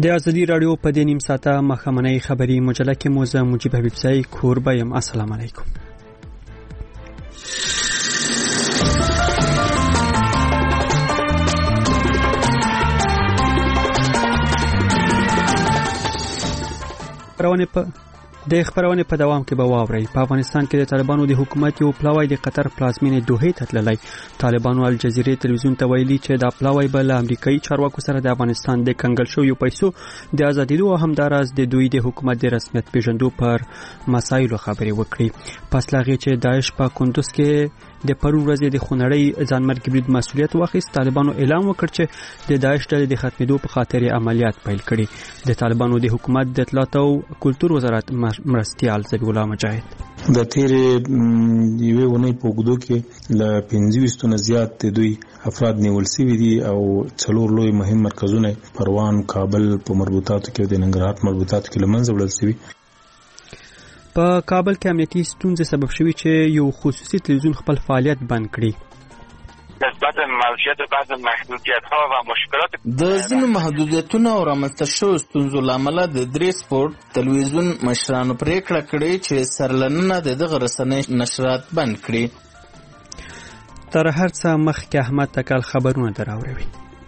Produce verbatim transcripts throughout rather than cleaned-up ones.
د ازادي رادیو په دې نیم ساعته مخامنۍ خبری مجله کې موزه مجيب حبیب زئی کوربه یم. السلام علیکم. پرونه په د خبرونه په دوام کې به واوري. په افغانستان کې د طالبانو د حکومت یو پلاوی د قطر پلازمینې دوحې ته تللی. طالبانو الجزیره تلویزیون ته ویلي چې دا پلاوی به له امریکایي چارواکو سره د افغانستان د کنګل شویو پیسو د ازادېدو او همداراز د دوی د حکومت د رسمیت پیژندو پر مسایلو خبرې وکړي. پس لاغې چې داعش په کندوز کې د پرون ورځې د خونړۍ ځانمرګي برید مسؤلیت واخیست، طالبانو اعلان وکړ چې د داعش ډلې د ختمېدو په خاطر عملیات پیل کړي. د طالبانو د حکومت د اطلاعات او کلتور وزارت مرستیال ذبیح الله مجاهد د تیرې یوې ونې په اوږدو کې له پنځه ویشت نه زیات دوی افراد نیول شوي دي او څلور لوی مهم مرکزونه پروان، کابل په مربوطاتو کې د ننګرهار مربوطاتو کې له منځه وړل شوي. په کابل کې امنیتي ستونزې سبب شوي چې یو خصوصي تلویزیون خپل فعالیت بند کړي. نسبت موجودیت بعض محدودیت‌ها و مشکلات د ځینو محدودیتونو او رامنځته شویو ستونزو له امله د درې سپورت تلویزیون مشرانو پریکړه کړې چې سرلننه د دغه رسنۍ نشرات بند کړي. تر هر څه مخکې احمد تکل خبرونه دراوړي.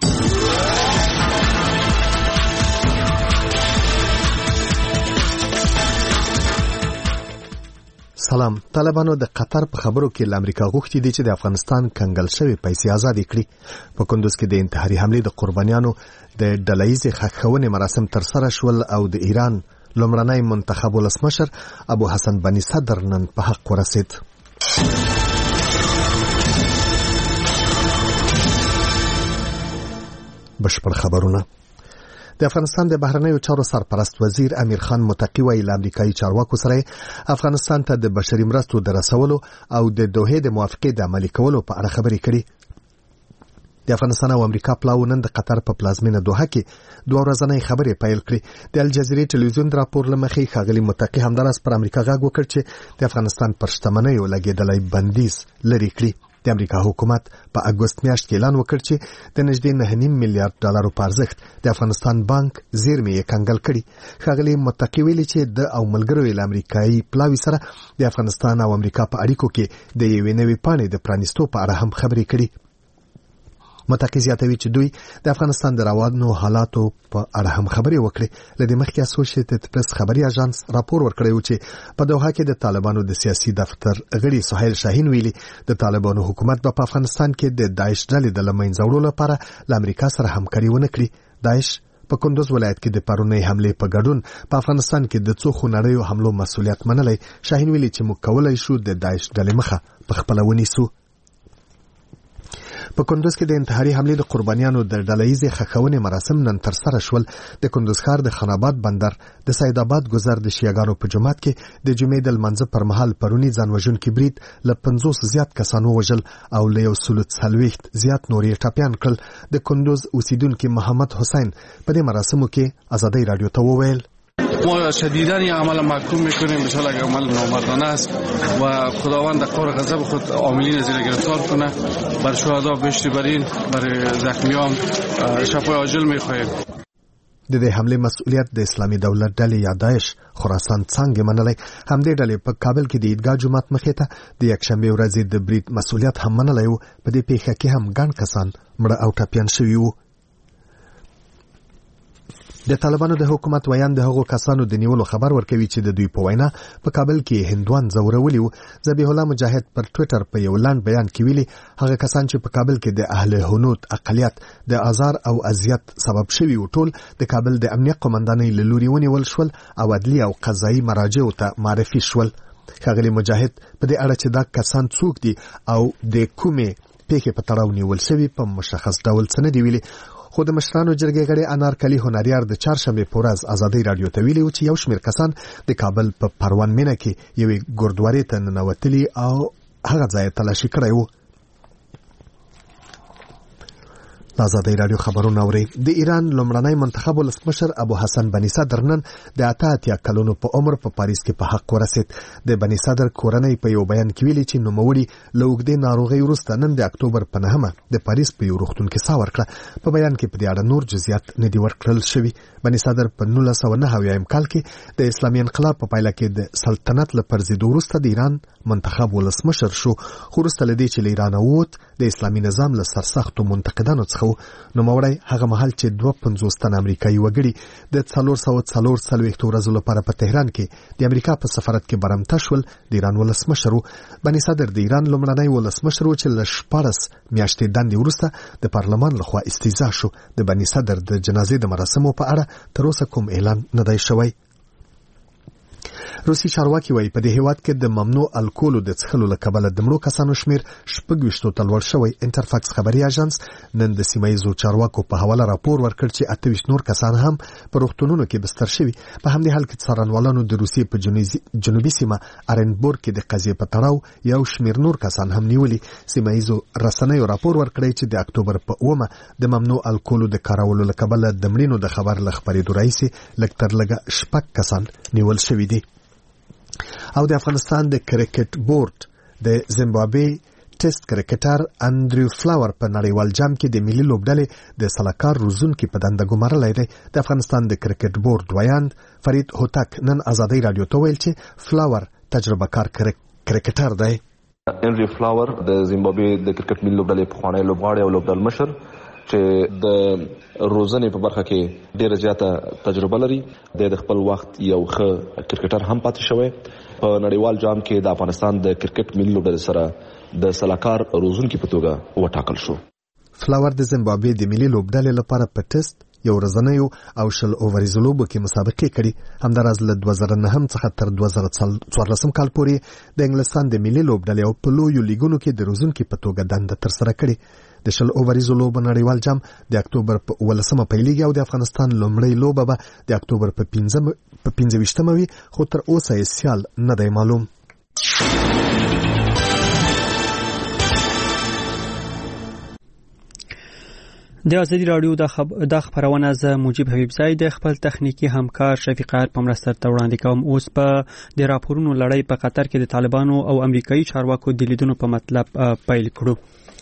سلام. طالبانو د قطر په خبرو کې له امریکا غوښتي دي چې د افغانستان کنګل شوی پیسې آزاد کړي. په کندوز کې د انتحاري حمله د قربانیانو د ډلهیزې ښخونې مراسم تر سره شول او د ایران لومړنی منتخب ولسمشر ابو حسن بني صدر نن په حق ورسید. بشپړ خبرونه. د افغانستان د بهرنیو چارو سرپرست وزیر امیر خان متقی ویلي له امریکایي چارواکو سره افغانستان ته د بشري مرستو د رسولو او د دوحې د موافقې د عملي کولو په اړه خبرې کړي. د افغانستان او امریکا پلاو نن د قطر په پلازمینه دوحه کې دوه ورځنۍ خبرې پیل کړې. د الجزیره تلویزیون د راپور لمخې ښاغلي متقی همداراز پر امریکا غږ وکړ چې د افغانستان پر شتمنیو لګېدلی بندیز لرې کړي. د امریکا حکومت په اګوست میاشت کې اعلان وکړ چې د نږدې نه نیم میلیارډ ډالرو په ارزښت د افغانستان بانک زیرمې یې کنګل کړي. ښاغلي متقی ویلي چې د او ملګرو له امریکایي پلاوي سره د افغانستان او امریکا په اړیکو کې د یوې نوې پاڼې د پرانیستو په اړه هم خبرې کړي. متقی زیاتوي چې دوی د افغانستان د روانو حالاتو په اړه هم خبرې وکړي. لدې مخکې اسوسییټډ پریس خبري اژانس راپور ورکړی و چې په دوحه کې د طالبانو د سیاسي دفتر غړي سهیل شاهین ویلي د طالبانو حکومت په افغانستان کې د داعش ډلې د لمنځه وړلو لپاره له امریکا سره همکاري ونه کړي. داعش په کندوز ولایت کې د پرونی حمله په ګډون په افغانستان کې د څو خونړیو حملو مسؤلیت منلی. شاهین ویلي چې موږ کولای شو د داعش ډلې مخه په خپل ونیسو. په کندوز کې د انتحاري حمله د قربانیانو د ډلهیزې ښخونې مراسم نن تر سره شول. د کندوز ښار د خاناباد بندر د سید آباد گذر د شیعاګانو په جماعت کې د جمعې د لمانځه پر مهال پرونی ځانوژونکي برید له پنځوس زیات کسانو وژل او له یو سل څلوېښت زیات نور یې ټپیان کړل. د کندوز اوسیدونکي محمد حسین په دې مراسمو کې ازادي رادیو ته وویل: ما شدیداً این عمل محکوم میکنیم، بسیار یک عمل نامردانه است و خداوند در قهر غضب خود عاملین زیر گرفتار کنه. بر شهدا بهشت برین، بر زخمیان شفای عاجل میخواهیم. د دې حمله مسؤلیت د اسلامي دولت ډلې یا داعش خراسان څنګه منلای. همدې ډلې په کابل کې د عیدګاه جومات مخې ته د یکشنبه ورځې د برید مسؤلیت هم منلای و. په دې پیښه کې هم ګڼ کسان مړه او ټپیان شوي وو. د طالبانو د حکومت ویان د هغو کسانو د نیولو خبر ورکوي چې د دوی په وینا په کابل کې هندوان ځورولي وو. ذبیح الله مجاهد پر ټویټر په یو لاند بیان کې ویلي هغه کسان چې په کابل کې د اهل هنود اقلیت د آزار او اذیت سبب شوي وو ټول د کابل د امنیت قومندانۍ له لوري ونیول شول او عدلي او قضایي مراجعو ته معرفي شول. ښاغلي مجاهد په دې اړه چې دا کسان څوک دي او د کومې پیښې په تړاو نیول شوي په مشخص ډول څه نه دي ویلي. خو د مشرانو جرګې غړي انارکلي هنریار د چهارشنبه په ورځ ازادي رادیو ته ویلي چې یو شمېر کسان د کابل په پروان مینه کې یوې ګردوارې ته ننوتلي او هغه ځای تلاشي کړی وو. آزادۍ رادیو خبرونه اوري. د ایران لومړنی منتخب ولسمشر ابو حسن بني صدر نن د اته اتیا کلونو په عمر په پاریس کې په حق ورسید. د بني صدر کورنۍ په یو بیان کې ویلي چې نوموړي له اوږدې ناروغۍ وروسته نن د اکتوبر په نهمه د پاریس په یو روغتون کې ساه ورکړه. په بیان کې په دې اړه نور جزئیات نه دي ورکړل شوي. بني صدر په نولس سوه نهه اویایم کال کې د اسلامي انقلاب په پایله کې د سلطنت له پرځېدو وروسته د ایران منتخب ولسمشر شو. خو وروسته له دې چې له ایرانه ووت د اسلامي نظام له سرسختو منتقدانو څخه نوموړی هغه مهال چې دوه پنځوس تن امریکایي وګړي د څلور سوه څلور څلوېښتو ورځو لپاره په تهران کې د امریکا په سفارت کې برمته شول د ایران ولسمشر و. بني صدر د ایران لومړنی ولسمشر و چې له شپاړس میاشتې دندې وروسته د پارلمان لخوا استیضاح شو. د بني صدر د جنازې د مراسمو په اړه تر اوسه کوم اعلان نه دی شوی. روسي چارواکي وايي په دې هیواد کې د ممنوع الکولو د څښلو له کبله د مړو کسانو شمیر شپږ ویشتو ته لوړ شوی. انټرفاکس خبري اژانس نن د سیمه ییزو چارواکو په حواله راپور ورکړ چې اته ویشت نور کسان هم په روغتونونو کې بستر شوي. په همدې حال کې څارنوالانو د روسیې په جنوبي سیمه ارنبورګ کې د قضیې په تړاو یو شمیر نور کسان هم نیولي. سیمه ییزو رسنیو راپور ورکړی چې د اکتوبر په اومه د ممنوع الکولو د کارولو له کبله د مړینو د خبر له خپرېدو راهیسې لږ تر لږه شپږ کسان نیول شوي دي. او د افغانستان د کرکټ بورډ د زیمبابوې ټیسټ کرکټر انډریو فلاور په نړیوال جام کې د ملي لوبډلې د سلاکار روزونکي په دنده ګمارلی دی. د افغانستان د کرکټ بورډ دویاند فرید هوتک نن آزادۍ رادیو ته ویل چې فلاور تجربه کار کرکټر دی. انډریو فلاور د زیمبابوې د کرکټ ملي لوبډلې پخوانی لوبغاړی او لوبډل مشر چې د روزنې په برخه کې ډیره زیاته تجربه لري. د خپل وخت یو ښه کرکټر هم پاتې شوی. په نړیوال جام کې د افغانستان د کرکټ ملي لوبډلې سره د سلاکار روزونکي په توګه وټاکل شو. فلاور د زیمبابوې د ملي لوبډلې لپاره په ټیسټ یو ورځنیو او شل اووریزو لوبو کې مسابقې کړي. همداراز له دوه زره نهم څخه تر دوه زره څوارلسم کال پورې د انګلستان د ملي لوبډلې او په لویو لیګونو کې د روزونکي په توګه دنده ترسره کړي. د شل اووریزو لوبو نړیوال جام د اکتوبر په اوولسمه پیلېږي او د افغانستان لومړۍ لوبه به د اکتوبر په پنځه ویشتمه وي، خو تر اوسه یې سیال نه دی معلوم. د ازادي رادیو د خب... خبرونه ز موجب حبیب زاید د خپل تخنیکی همکار شفیق عار په مرسته ته وړاندې کوم. اوس په د راپورونو لړۍ په قطر کې د طالبانو او امریکایي چارواکو د لیدونو په مطلب پیل کړو.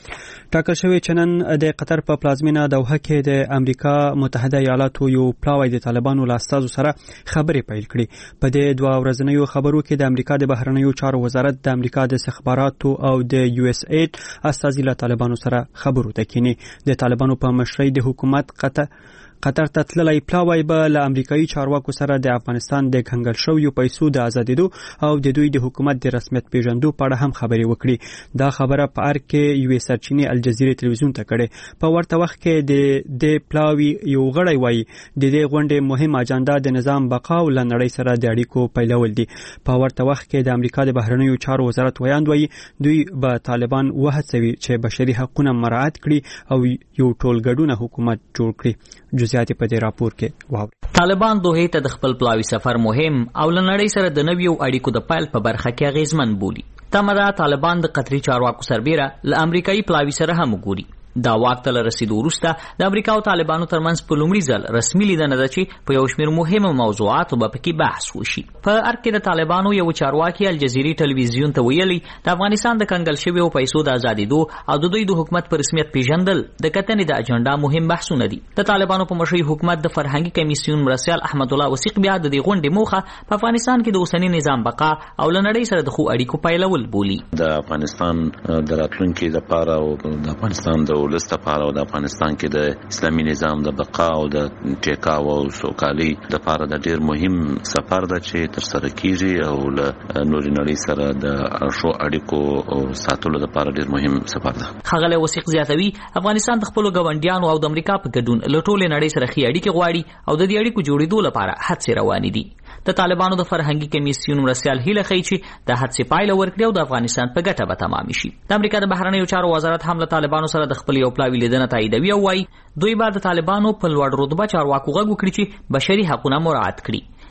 ټاکل شوی چې نن د قطر په پلازمینه دوحه کې د امریکا متحده ایالاتو یو پلاوی د طالبانو له استازو سره خبرې پیل کړي. په دې دوه ورځنیو خبرو کې د امریکا د بهرنیو چارو وزارت د امریکا د استخباراتو او د یو اس ایډ استازي له طالبانو سره خبرو ته کینی. د طالبانو په مشرۍ د حکومت قطر قطر ته تللی پلاوی به له امریکایي چارواکو سره د افغانستان د کنګل شویو پیسو د آزادېدو او د دوی د حکومت د رسمیت پیژندو په اړه هم خبرې وکړي. دا خبره په ار کې یو سرچینې الجزیره تلویزیون ته کړې. په ورته وخت کې د د پلاوی یو غړی وایي د دې غونډې مهم اجنډا د نظام بقا او لنړۍ سره د اړیکو پیلول دي. په ورته وخت کې د امریکا د بهرنیو چارو وزارت ویاند وایي دوی به طالبان وهڅوي چې بشري حقوقونه مراعات کړي او یو ټولګډونه حکومت جوړ کړي. جزئیات په دې راپور کې واوري. طالبان دوه ته د خپل پلاوی سفر مهم او لنړۍ سره د نویو اړیکو د پایل په برخه کې اغیزمن بولي. تمره طالبان د قطري چارواکو سربیره ل امریکایي پلاوی سره هم وګوري. دا واک ته رسیدو وروسته د امریکا او طالبانو ترمنځ په لومړي ځل رسمي لیدنه ده چې په یو شمېر مهمو موضوعاتو به پکې بحث وشي. په ارګ کې د طالبانو یو چارواکي الجزیرې ټلویزیون ته ویلي د افغانستان د کنګل شویو پیسو د آزادېدو او د دوی د حکومت په رسمیت پیژندل د کتنې د اجنډا مهم بحثونه دي. د طالبانو په مشرۍ حکومت د فرهنګي کمیسیون مرستیال احمد الله وثیق بیا د دې غونډې موخه په افغانستان کې د اوسنی نظام بقا او لنړۍ سره د خو اړیکو پیلول بولي. د افغانستان د راتلونکي لپاره او د افغانستان د ولس لپاره د افغانستان کې د اسلامي نظام د بقا او د ټیکاو او سوکالي لپاره د ډیر مهم سفر ده چې تر سره کیږي او له نوري نړۍ سره د شو اړیکو او ساتلو لپاره ډیر مهم سفر ده. خغله وثیق زیاتوي افغانستان د خپل ګاونډیانو او د امریکا په ګډون له ټولې نړۍ سره خي اړیکې غواړي او د دې اړیکو جوړېدو لپاره هڅې روانې دي. د طالبانو د فرهنګي کمیسیون مرستیال هیله کوي چې د هڅې پایله ورکړي او د افغانستان په ګټه به تمام شي. د امریکا د بهرنیو چارو وزارت هم له طالبانو سره د خپل یو پلاوی لیدنه تاییدوي او وايي دوی به د طالبانو په لوړ رتبه چارواکو غږ وکړي چې بشري حقوقونه مراعات کړي.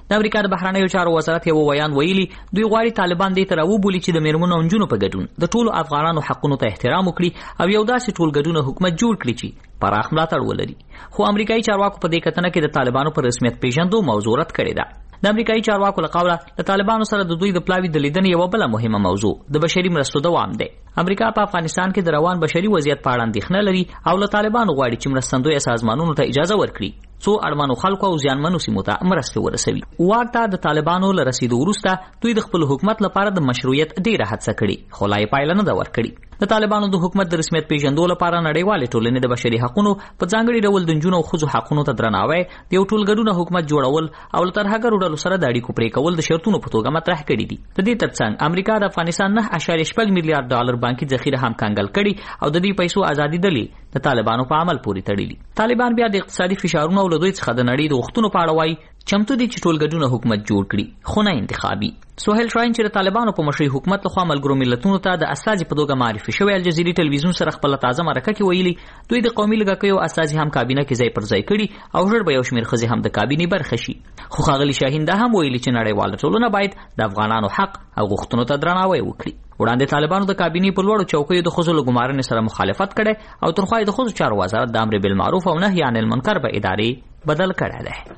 د امریکا د بهرنیو چارو وزارت یو بیان ویلي دوی غواړي طالبان دې ته راوبولي چې د میرمنو او نجونو په ګډون د ټولو افغانانو حقونو ته احترام وکړي او یو داسې ټولګډونه حکومت جوړ کړي چې پراخ ملاتړ ولري. خو امریکایي چارواکو په دې کتنه کې د طالبانو پر رسمیت پیژندو موضوع رد کړې ده. د امریکایي چارواکو له قوله د طالبانو سره د دوی د پلاوي د لیدنې یوه بله مهمه موضوع د بشري مرستو دوام دی. امریکا په افغانستان کې د روان بشري وضعیت په اړه اندېښنه لري او له طالبانو غواړي چې مرستندویه سازمانونو ته اجازه ورکړي څو اړمنو خلکو او زیانمنو سیمو ته مرستې ورسوي. واک ته د طالبانو له رسیدو وروسته دوی د خپل حکومت لپاره د مشروعیت ډېره هڅه کړې خو لا یې پایله نه ده ورکړې. د طالبانو د حکومت د رسمیت پیژندو لپاره نړیوالې ټولنې د بشري حقونو په ځانګړي ډول د نجونو او ښځو حقونو ته درناوی د یو ټولګډونه حکومت جوړول او له ترهګرو ډلو سره د اړیکو پرې کول د شرطونو په توګه مطرح کړي دي. د دې ترڅنګ امریکا د افغانستان نه اشاریه شپږ میلیارډ ډالر بانکي ذخیره هم کنګل کړي او د دې پیسو ازادي دلې د طالبانو په عمل پورې تړلي. طالبان بیا د اقتصادي فشارونو او له دوی څخه د نړۍ د غوښتنو په اړه وایي چمتو دي چې ټولګډونه حکومت جوړ کړي خو نه انتخابي. سهیل شاهین چې د طالبانو په مشرۍ حکومت لخوا ملګرو ملتونو ته د استازي په توګه معرفي شوی الجزیرې ټلویزیون سره خپل تازه مرکه کې ویلي دوی د قومي لږکیو استازي هم کابینه کې ځای پر ځای کړي او ژر به یو شمېر ښځې هم د کابینې برخه شي. خو ښاغلي شاهین دا هم ویلي چې نړیواله ټولنه باید د افغانانو حق او غوښتنو ته درناوی وکړي. وړاندې طالبانو د کابینې په لوړو چوکیو د ښځو له ګمارنې سره مخالفت کړی او تر خوا یې د ښځو چارو وزارت د امر بالمعروف او نهي عن المنکر په ادارې بدل کړی دی.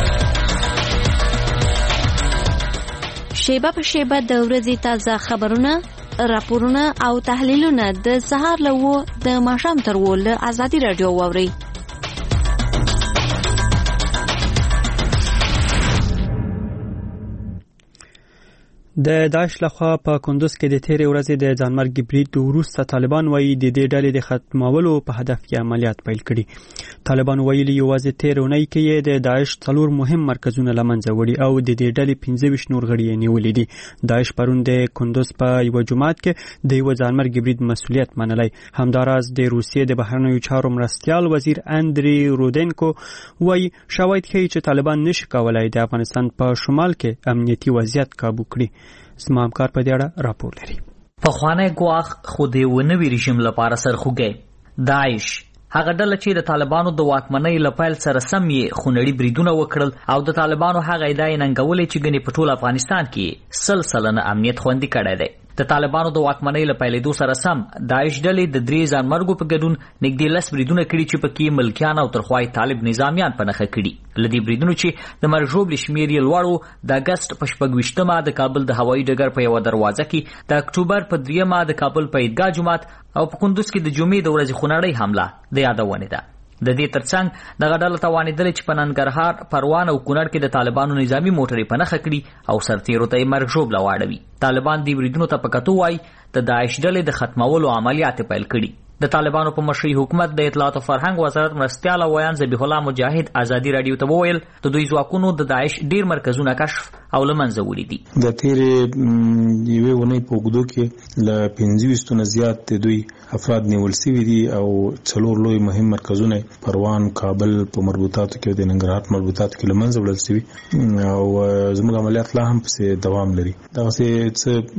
شیبه په شیبه د ورځې تازه خبرونه، راپورونه او تحلیلونه د سهار له وو د ماښام تر وو له ازادي راډیو واورئ. د داعش لخوا په کندوز کې د تیرې ورځې د ځانمرګي برید وروسته طالبان وایي د دې ډلې د ختمولو په هدف کې عملیات پیل کړي. طالبان ویلي یوازې تیر اونۍ کې د داعش څلور مهم مرکزونه له منځه وړي او د دې ډلې پنځه ویشت نور غړي یې نیولي دي. داعش پرون د کندوز په یوه جومات کې د یوه ځانمرګي برید مسؤلیت منلی. همداراز د روسیې د بهرنیو چارو مرستیال وزیر اندری رودنکو وایي شواهد ښیي چې طالبان نشي کولای د افغانستان په شمال کې امنیتي وضعیت کابو کړي. زما همکار په دې اړه راپور لري. پخوانی ګواښ خو د یوه نوي رژیم لپاره سرخوږی داعش هغه ډله چې د طالبانو د واکمنۍ له پیل سره سم یې خونړي بریدونه وکړل او د طالبانو هغه ادعا یې ننګولې چې ګنې په ټول افغانستان کې سل سلنه امنیت خوندي کړی دی. د طالبانو د واکمنۍ له پیلېدو سره سم داعش ډلې د درې ځانمرګو په ګډون نږدې لس بریدونه کړي چې پکې ملکیان او ترخوای طالب نظامیان په نښه کړي. له دې بریدونو چې د مرګ ژوبلې شمېر یې لوړ و د اګست په شپږ ویشتمه د کابل د هوایي ډګر په یوه دروازه کې، د اکتوبر په دریمه د کابل په عیدګاه جومات او په کندوز کې د جمعې د ورځې خونړۍ حمله د یادونې ده. د دې ترڅنګ دغه ډله توانېدله چې په ننګرهار، پروان او کونړ کې د طالبانو نظامي موټرې په نښه کړي او سرتیرو ته یې مرګ ژوبله واړوي. طالبان دې بریدونو ته په کتو وایي د داعش ډلې د ختمولو عملیات پیل کړي. د طالبانو په مشرۍ حکومت د اطلاعات او فرهنګ وزارت مرستیال او ویان ذبیح الله مجاهد ازادي راډیو ته وویل د دوی ځواکونو د داعش ډیر مرکزونه کشف او له منځه وړي دي. د تیرې یوې اونۍ په اوږدو کې له پنځه ویشتو نه زیات د دوی افراد نیول سوي دي او څلور لوی مهم مرکزونه پروان، کابل په مربوطاتو کې د ننګرهار مربوطاتو کې له منځه وړل سوي او زموږ عملیات لا هم پسې دوام لري. دغسې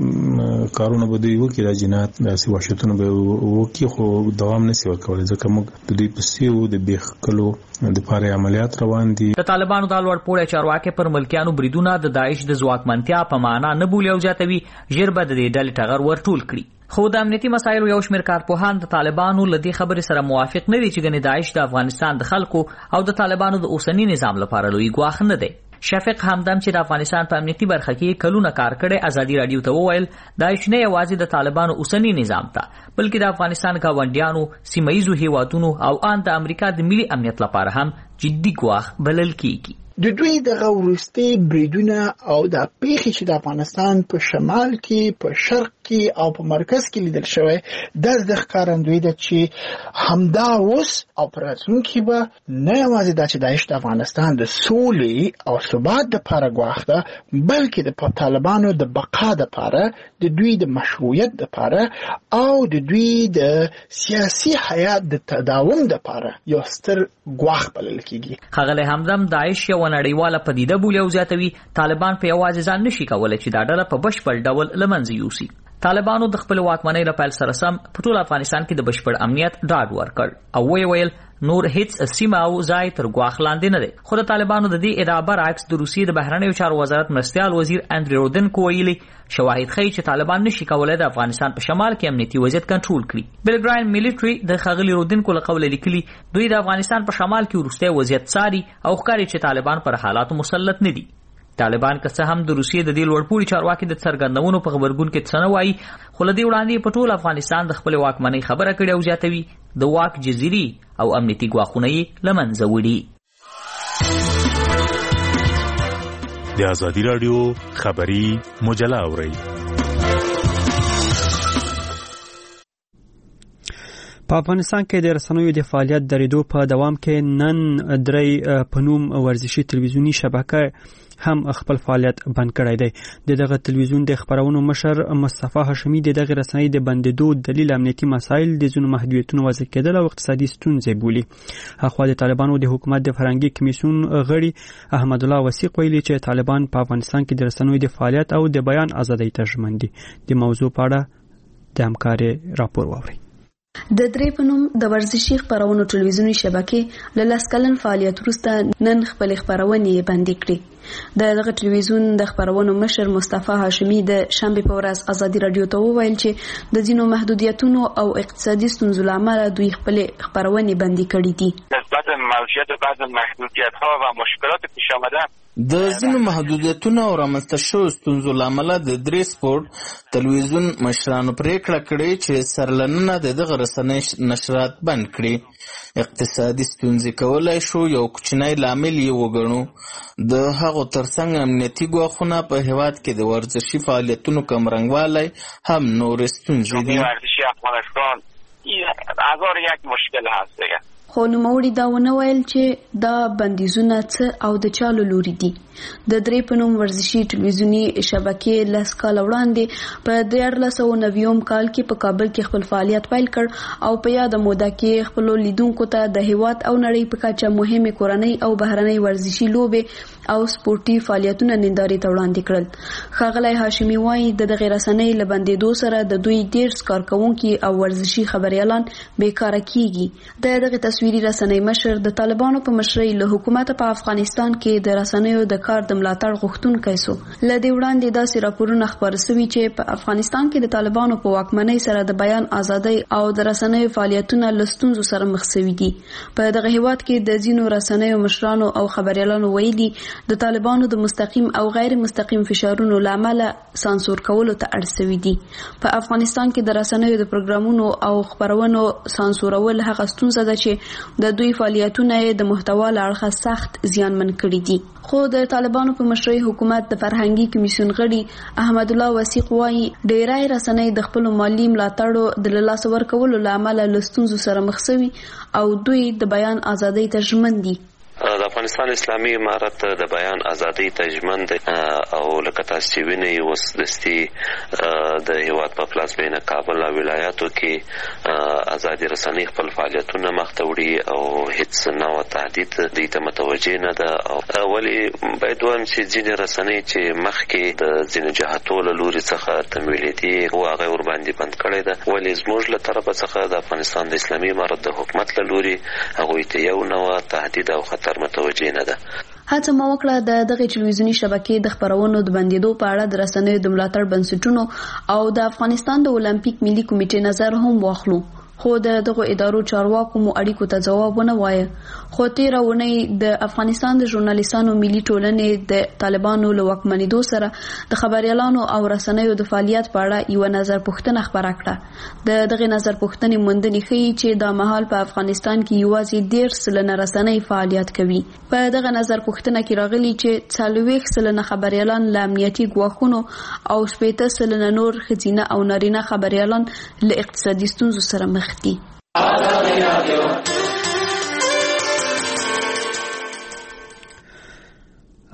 څه کارونه به دوی وکړي، دا جنایت داسې وحشتونه به وکړي خو دوام نشي ورکولی ځکه موږ د دوی په سیو د بیخکلو د پاره عملیات روان دي. د طالبانو د لوړ پوړی چارواکي پر ملکیانو بریدونه د داعش د ځواکمنتیا په معنا نه بولي او زیاتوي ژر به د دې ډلې ټغر ورټول کړي. خو د امنیتي مسایلو یو شمېر کارپوهان د طالبانو له دې خبرې سره موافق نه دي چې ګنې داعش د افغانستان د خلکو او د طالبانو د اوسني نظام لپاره لوی ګواښ نه دی. شفیق همدم چې د افغانستان په امنیتي برخه کې کلونه کار کړی ازادي راډیو ته وویل داعش نه یوازې د طالبانو اوسني نظام ته بلکې د افغانستان ګاونډیانو، سیمه ییزو هیوادونو او ان د امریکا د ملي امنیت لپاره هم جدي ګواښ بلل کیږي. د دوی دغه وروستي بریدونه او د پیښې چې د افغانستان په شمال کې، په شرق کې او په مرکز کې لیدل شوی د د ښکارندوی ده چې همدا اوس او په راتلونکي به نه یوازې دا چې داعش د افغانستان د سولې او ثبات دپاره ګواښ ده بلکې د طالبانو د بقا دپاره، د دوی د مشروعیت دپاره او د دوی د سیاسي حیات د تداوم دپاره یو ستر ګواښ بلل کیږي. ښاغلی همدم داعش یو نړیواله پدیده بولي او زیاتوي طالبان په یوازې ځان نشي کولی چې دا ډله په بشپړ ډول له منځه یوسي. طالبانو د خپل واکمنۍ له پیل سره سم په ټول افغانستان کې د بشپړ امنیت ډاډ ورکړ او وی ویل نور هیڅ سیمه او ځای تر ګواښ لاندې نه دی. خو د طالبانو د دې ادعا برعکس د روسیې د بهرنیو چارو وزارت مرستیال وزیر اندری رودنکو ویلي شواهد ښیي چې طالبان نشي کولای د افغانستان په شمال کې امنیتي وضعیت کنټرول کړي. بلګراین میلیټري د ښاغلي رودنکو له قوله لیکلي دوی د افغانستان په شمال کې وروستی وضعیت څاري او ښکاري چې طالبان پر حالاتو مسلط نه دي. طالبان که څه هم د روسیې د دې لوړپوړي چارواکي د څرګندونو په خبرګون کې څه نه وایي، خو له دې وړاندې په ټول افغانستان د خپل واکمنۍ خبره کړې او زیاتوي د واک جزیري او امنیتي ګواښونه یې له منځه وړي. د ازادي راډیو خبري مجله اورئ. په افغانستان کې د رسنیو د فعالیت درېدو په دوام کې نن درې په نوم ورزشي تلویزیونی شبکه هم خپل فعالیت بند کړی دی. د دغه تلویزیون د خبرونو مشر مصطفی هاشمی د دغه رسنۍ د بندیدو دلیل امنیتي مسایل د ځینو محدودیتونو وضع کېدل او اقتصادي ستونزې بولي. اخوا د طالبانو د حکومت د فرهنګي کمیسیون غړي احمد الله وثیق ویلي چې طالبان په افغانستان کې د رسنیو د فعالیت او د بیان ازادۍ ته ژمن دي. د موضوع په اړه د همکارۍ راپور واورئ. د درې په نوم د ورزشي خبرونو ټلویزیونی شبکې له لس کلن فعالیت وروسته نن خپل خبرونې بندي کړې. د دغه ټلویزیون د خبرونو مشر مصطفی هاشمی د شنبه په ورځ ازادي رادیو ته وویل چې د ځینو محدودیتونو او اقتصادي ستونزو له امله دوی خپل خبرونې بندي کړې دي. نسبت موجودیت بعض محدودیت‌ها و مشکلات پیش آمده د ځینو محدودیتونو او رامنځته شویو ستونزو له امله د درې سپورټ تلویزیون مشرانو پریکړه کړې چې سرلننه د دغه رسنۍ نشرات بند کړي. اقتصادي ستونزې کولای شو یو کوچنی لامل یې وګڼو. د هغو ترڅنګ امنیتي ګواښونه په هیواد کې د ورزشي فعالیتونو کمرنګوالی هم نورې ستونزې دي. ورزشی افغانستان هزار یک مشکل هست دیگه. خو نوموړي دا ونه ویل چې دا بندیزونه څه او د چا له لوري دي. د درې په نوم ورزشي ټلویزیونی شبکې لس کاله وړاندې په دیارلس سوه نوي کال کې په کابل کې خپل فعالیت پیل کړ او په یاده موده کې خپلو لیدونکو ته د هیواد او نړۍ په کچه مهمې کورنۍ او بهرنۍ ورزشي لوبې او سپورتي فعالیتونه نندارې ته وړاندې کړل. ښاغلی هاشمي وایي د دغې رسنۍ له بندېدو سره د دوی ډېر کارکوونکي او ورزشي خبریالان بیکاره کیږي. د دغې تصویري رسنۍ مشر د طالبانو په مشرۍ له حکومت په افغانستان کې د رسنیو د کار د ملاتړ غوښتونکی سو. له دې وړاندې داسې راپورونه خپاره سوي چې په افغانستان کې د طالبانو په واکمنۍ سره د بیان ازادۍ او د رسنیو فعالیتونه له ستونزو سره مخ سوي دي. په دغه هیواد کې د ځینو رسنیو مشرانو او خبریالانو ویلي د طالبانو د مستقیم او غیر مستقیم فشارونو له امله سانسور کولو ته اړ سوي دي. په افغانستان کې د رسنیو د پروګرامونو او خبرونو سانسورول هغه ستونزه ده چې د دوی فعالیتونه د محتوا له اړخه سخت زیانمن کړي دي. خو د طالبانو په مشرۍ حکومت د فرهنګي کمیسیون غړي احمد الله وثیق وایي ډېری رسنۍ د خپلو مالي ملاتړو د له لاسه ورکولو له امله له ستونزو سره مخ سوي او دوی د بیان ازادۍ ته ژمن دي. د افغانستان اسلامي امارت د بیان ازادۍ ته ژمن دی او لکه تاسو چې وینئ اوس دستي د هیواد په پلازمینه کابل او ولایاتو کې ازادي رسنۍ خپل فعالیتونه مخته وړي او هیڅ نوع تهدید دوی ته متوجه نه ده. او ولې باید وایم چې ځینې رسنۍ چې مخکې د ځینو جهاتو له لوري څخه تمویلېدې و هغه ورباندې بند کړی ده، ولې زموږ له طرفه څخه د افغانستان د اسلامي امارت د حکومت له لوري هغوی ته یو نوع تهدید او خطر متوجه نه ده. هڅه مو وکړه د دغې ټلویزیوني شبکې د خبرونو د بندېدو په اړه د رسنیو د ملاتړ بنسټونو او د افغانستان د اولمپیک ملي کمیټې نظر هم واخلو، خو د دغو ادارو چارواکو مو اړیکو ته ځواب ونه وایه. خو تېره اونۍ د افغانستان د ژورنالیستانو ملي ټولنې د طالبانو له واکمنېدو سره د خبریالانو او رسنیو د فعالیت په اړه یوه نظر پوښتنه خپره کړه. د دغې نظر پوښتنې موندنې ښیي چې دا مهال په افغانستان کې یوازې دېرش سلنه رسنۍ فعالیت کوي. په دغه نظر پوښتنه کې راغلي چې څلوېښت سلنه خبریالان له امنیتي ګواښونو او شپېته سلنه نور ښځینه او نارینه خبریالان له اقتصادي ستونزو سره مخ دي.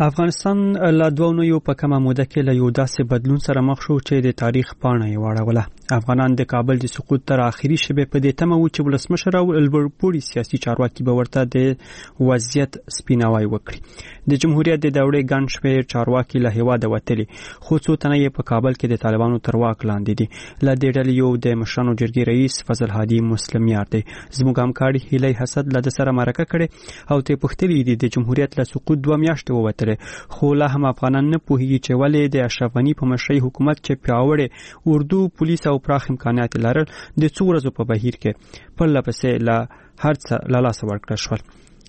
افغانستان لا دوه نویو په کومه موده کې له یو داسې بدلون سره مخ شو چې د تاریخ پاڼه یې واړوله. افغانان د کابل د سقوط تر اخري شیبې په دې تمه و چې ولسمشر او لوړپوړي سیاسي چارواکي به ورته د وضعیت سپیناوی وکړي. د جمهوریت د دورې ګڼ شمېر چارواکي له هیواده وتلي، خو څو تنه یې په کابل کې د طالبانو تر واک لاندې دي. له دې ډلې یو د مشرانو جرګې رئیس فضل هادي مسلم یار دی. زموږ همکاري هیلۍ حسد له سره مرکه کړې او ته پوښتلې دي د جمهوریت له سقوط دوه میاشتې ووتلې، خو لا هم افغانان نه پوهیږي چې ولې د اشرف غني په مشرۍ حکومت چې پیاوړی اردو پولیس او پراخ امکانات لرل د څو ورځو په بهیر کې پرله پسې له هر څه له لاسه ورکړل شول.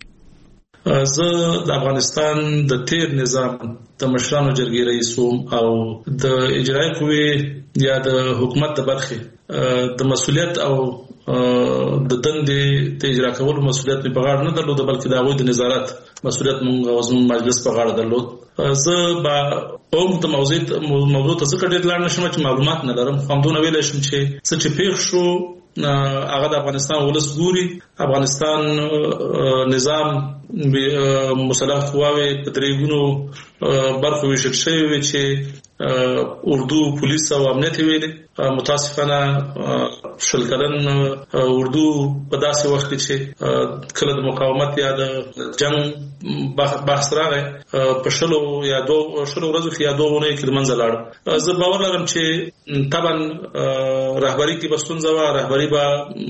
زه د افغانستان د تیر نظام د مشرانو جرګې رئیس وم او د اجرایي قوې یا د حکومت د برخې د مسؤلیت او د دندې د اجرا کولو مسؤلیت په غاړه نه درلود، بلکې د هغوی د نظارت مسؤلیت موږ او زموږ مجلس په غاړه درلود. زه به اوم د موضوع موضوع ته ځکه ډېر لاړ نشم چې معلومات نه لرم، خو همدونه ویلی شم چې څه چې پېښ شو هغه د افغانستان ولس ګوري. افغانستان نظام مسلح قواوې په درې برخو ویشل شوي وي چې اردو پولیس او امنیت ویلي. متاسفانه شل کلن اردو په داسې وخت کې چې کله د مقاومت یا د جنگ بحث راغی په شلو یا دو شلو ورځو کې یا دوه اونۍ کې د منځه لاړ. زه باور لرم چې طبعا رهبري کې به ستونزه وه، رهبري به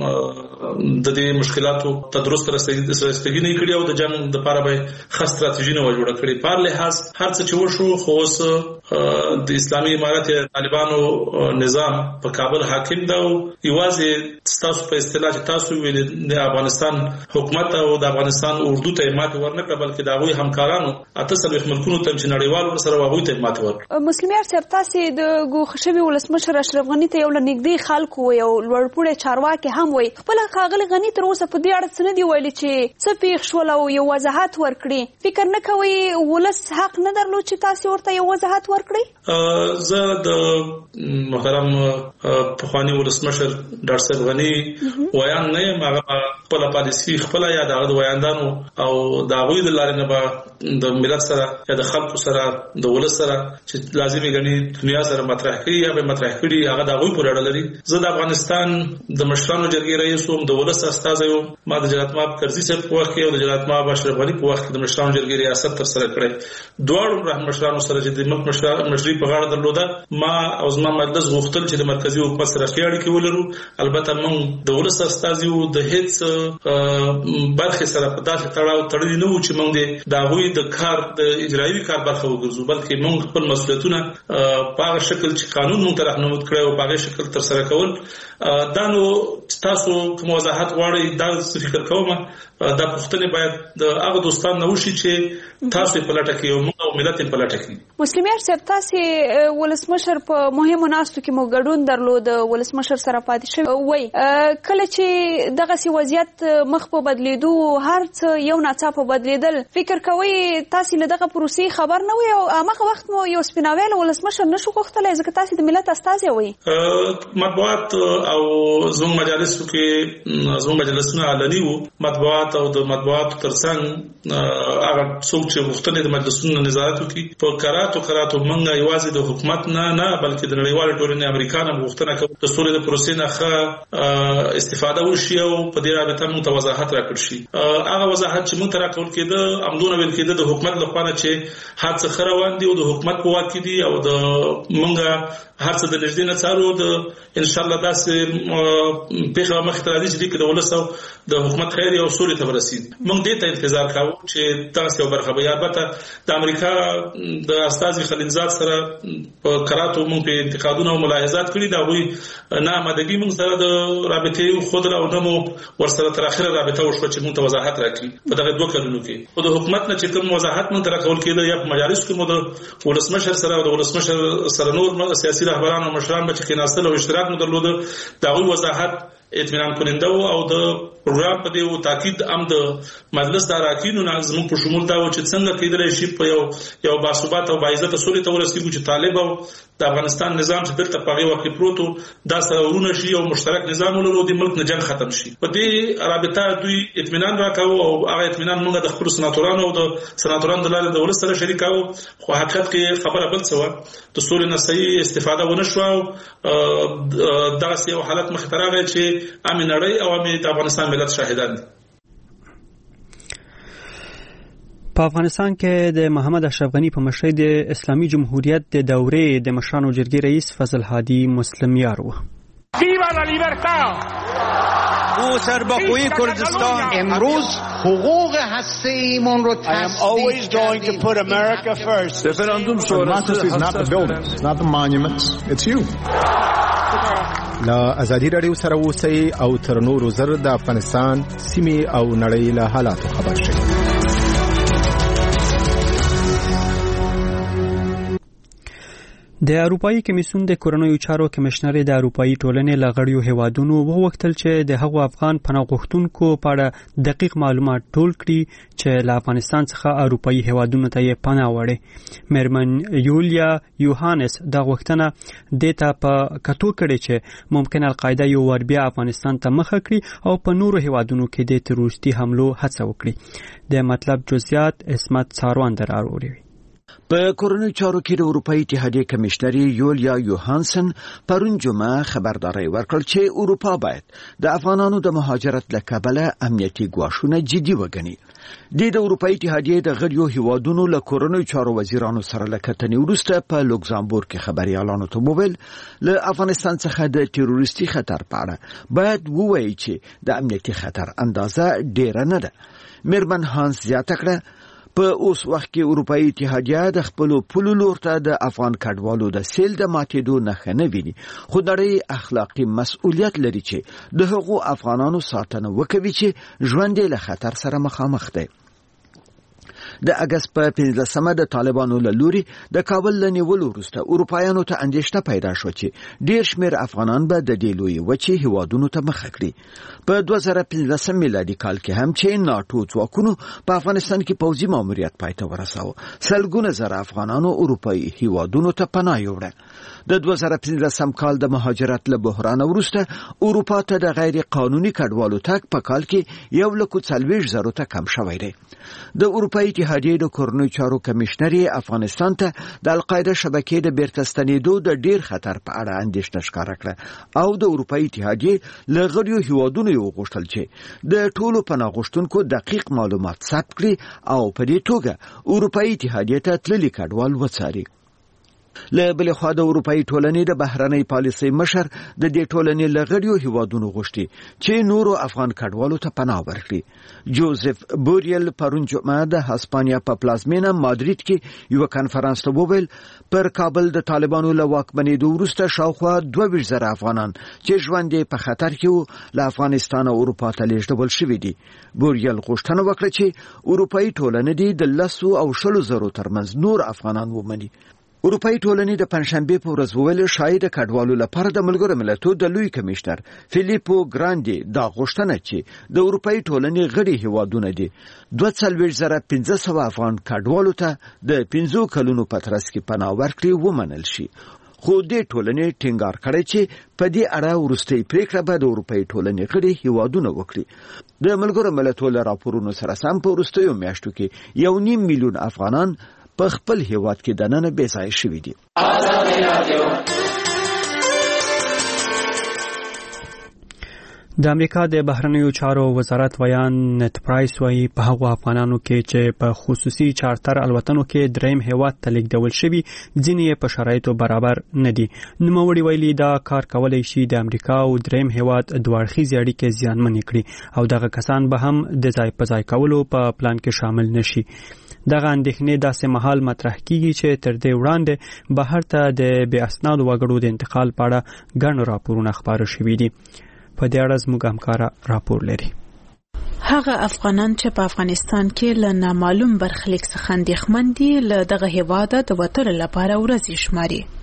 د دې مشکلاتو ته درست رسېدګي نه کړي او د جنگ دپاره به ښه ستراتیژي نه وه جوړه کړې. په هر لحاظ هر څه چې وشو، خو اوس د اسلامي امارت یا طالبانو نظام په کابل حاکم ده او یوازې ستاسو په اصطلاح چې تاسو ویلې د افغانستان حکومت او د افغانستان اردو ته ماتې ورنکړه، بلکې د هغوی همکارانو اته څلوېښت ملکونو ته چې نړیوال ورسره هغوی ته ماتې ورکړه. مسلم یار صاحب، تاسې د ګوښه شوي ولسمشر اشرف غني ته یو له نږدې خلکو وایي او لوړپوړي چارواکي هم وایي، خپله ښاغلي غني تر اوسه په دې اړه څه نه دي ویلي چې څه پېښ شول او یو وضاحت ورکړي. فکر نه کوئ ولس حق نه درلود چې تاسې ورته یو وضاحت ورکړئ؟ زه د محترم پخوانی ولسمشر ډاکټر صاحب غني ویان نه یم. هغه خپله پالیسي خپله یا د هغه د ویاندانو او د هغوی د لارې نه به د ملت سره یا د خلکو سره د ولس سره چې لازمي ګڼي دنیا سره مطرح کړي یا به مطرح کړي، هغه د هغوی پورې اړه لري. زه د افغانستان د مشرانو جرګې رئیس وم، د ولس استازی وم. ما د جلالت مآب کرزي صاحب په وخت کې او د جلالت مآب اشرف غني په وخت کې د مشرانو جرګې ریاست ترسره کړی. دواړو مشرانو سره چې د ملک مشري په غاړه درلوده، ما او زما مجلس غوښتل چې د مرکزي حکومت سره ښې اړیکې ولرو. البته موږ د ولس استازي وو، د هېڅ برخې سره په داسې تړاو تړلي نه وو چې موږ د هغوی د کار د اجرایوي کار برخه وګرځو، بلکې موږ خپل مسؤلیتونه په هغه شکل چې قانون موږ ته راهنمود کړی او په هغې شکل ترسره کول. دا نو تاسو کوم وضاحت غواړئ، دا څه فکر کوم دا پوښتنې باید د هغه دوستان نه وشي چې تاسو یې په لټه کې او موږ او ملت یې په لټه کې. مسلم یار صاحب، تاسې ولسمشر په مهمو ناستو کې مو ګډون درلود، ولسمشر سره پاتې شوي وایي. کله چې دغسې وضعیت مخ په بدلېدو، هر څه یو ناڅاپه بدلېدل، فکر کوئ تاسې له دغه پروسې خبر نه وئ او هماغه وخت مو یو سپیناوی له ولسمشر نه شو غوښتلی ځکه تاسې د ملت استازی وئ؟ مطبوعات او زموږ مجالسو کې زموږ مجلسونه علني وو. مطبوعات او د مطبوعاتو ترڅنګ هغه څوک چې غوښتل د مجلسونو نظارت وکړي، په کراتو کراتو موږ یوازې د حکومت نه نه بلکې د نړیوالې ټولنې امریکا نه غوښتنه کوو د سولې د پروسې نه ښه استفاده وشي او په دې رابطه موږ ته وضاحت راکړل شي. هغه وضاحت چې موږ ته راکول کېده همدونه ویل کېده د حکومت لخوا نه چې هر څه ښه روان دي او د حکومت په واک کې دي او د موږ هر څه د نږدې نه څارو. د انشاءالله داسې پېښه مخې ته راځي چې دې کې د ولس او د حکومت خیر او سولې ته ورسېږي. موږ دې ته انتظار کوو چې داسې یو برخه به. البته د امریکا د استازي خلیلزاد سره په کراتو موږ په انتقادونه او ملاحظات کړي، د هغوی نه آمادګي موږ سره د رابطې وښودله او نه مو ورسره تر اخره رابطه وشوه چې موږ ته وضاحت راکړي په دغه دوه کلونو کې. خو د حکومت نه چې کوم وضاحت موږ ته راکول کېده یا په مجالسو کې مو د ولسمشر سره او د ولسمشر سره نور سیاسي رهبران او مشران به چې کېناستل او اشتراک مو درلوده، د هغوی وضاحت اطمینان کننده و او د پروګرام په دې تاکید هم د مجلس د اراکینو نه زموږ په شمول دا و چې څنګه کېدلی شي په یو یو باثبات او باعزته سولې ته ورسېږو چې طالب او د افغانستان نظام چې دلته په هغه وخت کې پروت و دا سره ورونه شي او مشترک نظام ولرو د ملک نه جنګ ختم شي. په دې رابطه دوی اطمینان راکاو او هغه اطمینان موږ د خپل سناتورانو او د سناتورانو د لارې د ولس سره شریکاو. خو حقیقت کې خبره بل څه وه، د سولې نه صحیح استفاده ونه شوه او دغسې یو حالت مخې ته راغی چې امې نړۍ او امې د افغانستان ملت شاهدان دي. په افغانستان کې د محمد اشرف غنی په مشرۍ د اسلامي جمهوریت د دورې د مشرانو جرګې رئیس فضل هادي مسلمیار و. ویوا لا لیبرتا! او سرباخوی کردستان امروز حقوق هسته‌ایمون رو I am always going to put America first. Referendum sonrası is not the buildings, not the monuments, it's you. لا ازادي رادیو سره اوسئ او تر نورو زر د افغانستان سیمې او نړۍ له حالاتو خبر شئ. د اروپאי کمیسیون د کورنیو چارو کمشنر د اروپאי ټولنې لغړیو هیوادونو وغوښتل چې د هغو افغان پناه غوښتونکو په اړه دقیق معلومات ټول کړي چې له افغانستان څخه اروپאי هیوادونو ته یې پناه وړي. میرمن یولیا یوهانس دا غوښتنه د ته په کتو کړي چې ممکن القاعده یو ور بیا افغانستان ته مخه کړي او په نورو هیوادونو کې د تروریستي حملو هڅه وکړي. د مطلب جزئیات اسمت ساروان دراوري. په کورنیو چارو کې د اروپאי اتحادیې کمشنر یولیا یوهانسن پرون جمعه خبرداري ورکړه چې اروپا باید د افغانانو د مهاجرت له کبله امنیتي ګواښونه جدي وګڼي. د اروپאי اتحادیې د غړیو هیوادونو له کورنیو چارو وزیرانو سره له کتنې وروسته په لوکزامبورګ کې خبريالانو ته وویل له افغانستان څخه د تروریستي خطر په اړه باید ووایي چې د امنیتي خطر اندازه ډیره نه ده. میرمن هانس زیاته کړه په اوس وخت کې اروپאי اتحادیه د خپل پولو لور ته د افغان کډوالو د سیل د ماتېدو نښه نه ویني، خو نړۍ اخلاقي مسؤلیت لري چې د هغو افغانانو ساتنه وکوي چې ژوند له خطر سره مخامخ دي. د اگست په پنځلسمه د طالبانو له لوري د کابل له نیولو وروسته اروپایانو ته اندېښنه پیدا شو چې ډېر شمېر افغانان به د دې لویې وچې هیوادونو ته مخه کړي. په دوه زره پنځلسم میلادي کال کې هم چې ناټو ځواکونو په افغانستان کې پوځي ماموریت پای ته ورساوه، سلګونه زره افغانانو اروپایي هیوادونو ته پناه یووړه. د دوه زره پنځلسم کال د مهاجرت له بحران وروسته اروپا ته د غیر قانوني کډوالو تګ په کال کې یو لک څلوېښت زرو ته کم شوی دی. د اروپאי اتحادیې د کورنیو چارو کمشنر افغانستان ته د القاعده شبکې د بیرته ستنېدو د ډیر خطر په اړه اندېښنه ښکاره کړه او د اروپאי اتحادیې له غړیو هیوادونو یې وغوښتل چې د ټولو پناه غوښتونکو دقیق معلومات ثبت کړي او په دې توګه اروپאי اتحادیې ته تللي کډوال وڅاري. له بل خوا د اروپאי ټولنې د بهرنۍ پالیسۍ مشر د دې ټولنې له غړیو هیوادونو غوښتي چې نورو افغان کډوالو ته پناه ورکړي. جوزف بوریل پرون جمعه د هسپانیا په پلازمینه مادرید کې یو کانفرنس ته وویل پر کابل د طالبانو له واکمنېدو وروسته شاوخوا دوه ویشت زره افغانان چې ژوند یې په خطر کې وو له افغانستان او اروپا ته لیږدول شوي دي. بوریل غوښتنه وکړه چې اروپאי ټولنې دې د لسو او شلو زرو ترمنځ نور افغانان ومني. اروپאי ټولنې د پنځشنبه په ورځ وویل شاید د کډوالو لپاره د ملګرو ملتونو د لوی کمشنر فیلیپو ګراندي دا غوښتنه چې د اروپאי ټولنې غړي هیوادونه دي دوه څلوېښت زره پنځه سوه افغان کډوالو ته د پنځو کلونو په ترڅ کې پناه ورکړي ومنل شي. خو دې ټولنې ټینګار کړی چې په دې اړه وروستۍ پریکړه به د اروپאי ټولنې غړي هیوادونه وکړي. د ملګرو ملتونو راپورونو سره سم په وروستیو میاشتو کې یو نیم میلیون افغانان په خپل هیواد کې دننه بې ځای شوي دي. د امریکا د بهرنیو چارو وزارت ویان نت پرایس وایي په هغو افغانانو کې چې په خصوصي چارتر الوتنو کې دریم هیواد ته لیږدول شوي ځینې یې په شرایطو برابر نه دي. نوموړي ویلي دا کار کولی شي د امریکا او دریم هیواد دوه اړخیزې اړیکې زیانمنې کړي او دغه کسان به هم د ځای په ځای کولو په پلان کې شامل نشي. دغه اندېښنې داسې مهال مطرح کیږي چې تر دې وړاندې بهر ته د بې اسنادو وګړو د انتقال په اړه ګڼ راپورونه خپاره شوي دي. په دې اړه زموږ همکار راپور لري. هغه افغانان چې په افغانستان کې له نامعلوم برخلیک څخه اندېښمن دي له دغه هیواده د وتلو لپاره ورځې شماري.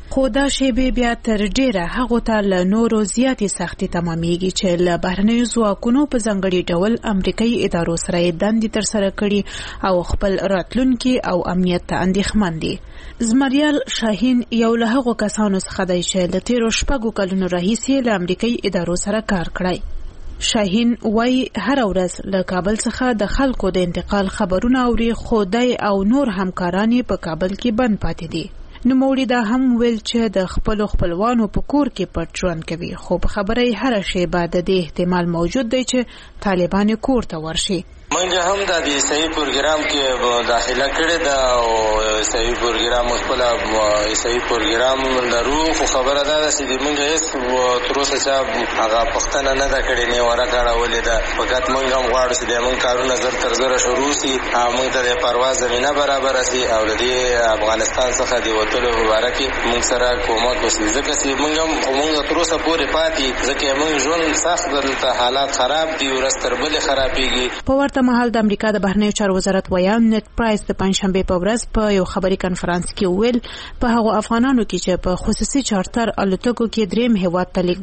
خو دا شیبې بیا تر ډیره هغه ته له نورو زیاتې سختي تمامېږي چې له بهرنیو ځواکونو په ځانګړي ډول امریکایي ادارو سره دندې ترسره کړي او خپل راتلونکي او امنیت ته اندېښمن دي. زمریال شاهین یو له هغو کسانو څخه دی چې د تیرو شپږو کلونو راهیسې له امریکایي ادارو سره کار کړی. شاهین وای هر ورځ له کابل څخه د خلکو د انتقال خبرونه اوري، خو دی او نور همکاران په کابل کې بند پاتې دي. نوموړي دا هم ویل چې د خپلو خپلوانو په کور کې پټ ژوند کوي، خو په خبره یې هره شیبه د دې احتمال موجود دی چې طالبان کور ته ورشي. منګه هم د دې صحیح پروګرام کې داخله کړې ده او صحیح پروګرام خپل صحیح پروګرام لرو، خو خبره ده چې منګه هیڅ تر اوسه چې هغه پښتنه نه ده کړې، نه ورکړه ولې ده. فقط منګه هم غواړو چې موږ کارونه زر تر زر شروع سي، موږ ته د پرواز زمينه برابر سي او د افغانستان څخه د وټلو مبارک موږ سره کومک وشي. ځکه چې موږ هم موږ تر اوسه پورې پاتې، ځکه موږ ژوند سخت دلته حالات خراب دي، ورستر بل خرابېږي. په ورته مهال د امریکا د بهرنیو چارو وزارت ویان نت پرایس د پنځشنبه په ورځ په یو خبري کنفرانس کې ویل په هغو افغانانو کې چې په خصوصي چارتر الوتکو کې دریم هیواد ته